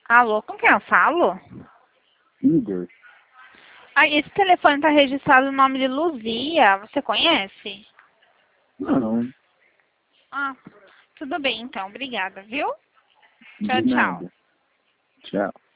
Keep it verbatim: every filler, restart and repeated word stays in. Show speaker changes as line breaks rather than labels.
Alô, com quem eu falo?
Igor.
Ah, esse telefone está registrado no nome de Luzia. Você conhece?
Não,
Ah, tudo bem então. Obrigada, viu?
de
Tchau, tchau.
nada. Tchau.